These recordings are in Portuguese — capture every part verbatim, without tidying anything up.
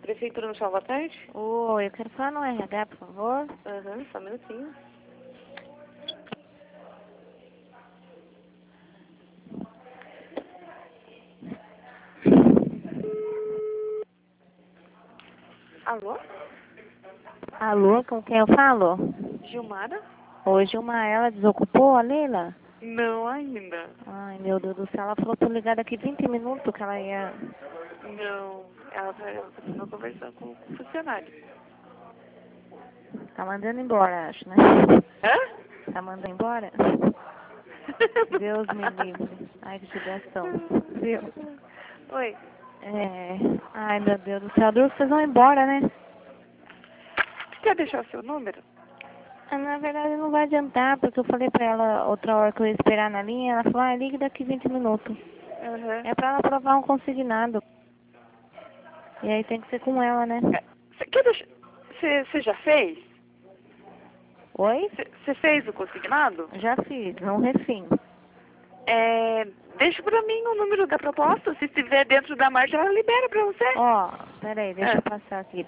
Prefeitura no Chão, boa tarde. Oi, eu quero falar no R H, por favor. Aham, só um minutinho. Alô? Alô, com quem eu falo? Gilmara? Oi, Gilmar, ela desocupou a Leila? Não ainda. Ai, meu Deus do céu, ela falou pra eu ligar daqui vinte minutos que ela ia... Não, ela tá ela continua conversando com, com o funcionário. Tá mandando embora, acho, né? Hã? Tá mandando embora? Deus me livre. Ai, que judiação. Viu? Oi. É... Ai, meu Deus do céu, duro que vocês vão embora, né? Quer deixar o seu número? Ah, na verdade não vai adiantar, porque eu falei pra ela outra hora que eu ia esperar na linha, ela falou, ah, ligue daqui vinte minutos. Aham. É pra ela provar um consignado. E aí tem que ser com ela, né? Você quer deixar... Você você já fez? Oi? Você fez o consignado? Já fiz, um refim. É... Deixa pra mim o número da proposta. Se estiver dentro da margem, ela libera pra você. Ó, peraí, deixa É. eu passar aqui.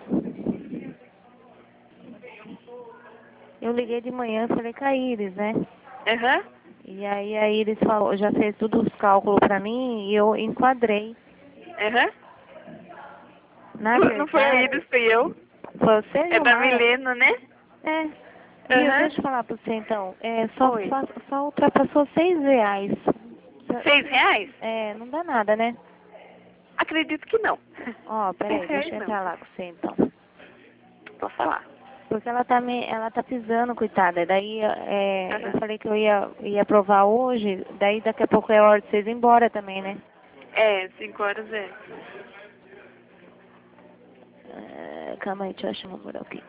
Eu liguei de manhã, falei com a Iris, né? Aham. E aí a Iris falou, já fez todos os cálculos pra mim e eu enquadrei. Aham. Na Não não foi a verdade, Iris, fui eu. foi você, É da Gilmar? Milena, né? É. Viu, Aham. deixa eu falar pra você então. É, só, Oi. só, só ultrapassou seis reais. Seis reais? É, não dá nada, né? Acredito que não. Ó, peraí, Seis deixa reais eu não. entrar lá com você então. Posso falar? Porque ela tá me, ela tá pisando, coitada. Daí é, Aham. eu falei que eu ia, ia provar hoje, daí daqui a pouco é hora de vocês ir embora também, né? É, cinco horas é. É, calma aí, deixa eu achar o número aqui.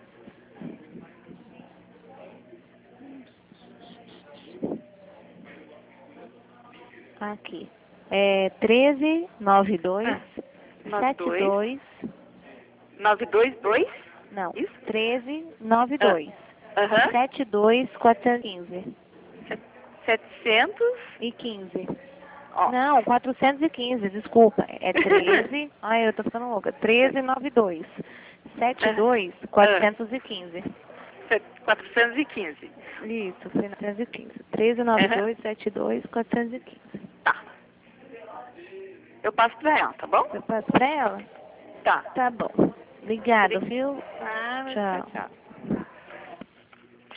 Aqui. É treze, noventa e dois, Ah, nove setenta e dois. dois, Nove dois dois? não, Isso? treze, noventa e Ah. dois, Aham. setenta e dois, quatrocentos e quinze. Setecentos. E quinze. Ó. Não, quatrocentos e quinze, desculpa. É treze. Ai, eu tô ficando louca. treze, noventa e dois. setenta e dois, quatrocentos e quinze. Quatrocentos e quinze. Isso, foi quatrocentos e quinze. treze, noventa e dois, setenta e dois, quatrocentos e quinze. Tá. Eu passo pra ela, tá bom? Eu passo pra ela? Tá. Tá bom. Obrigada, viu? Ah, Tchau. tchau, tchau.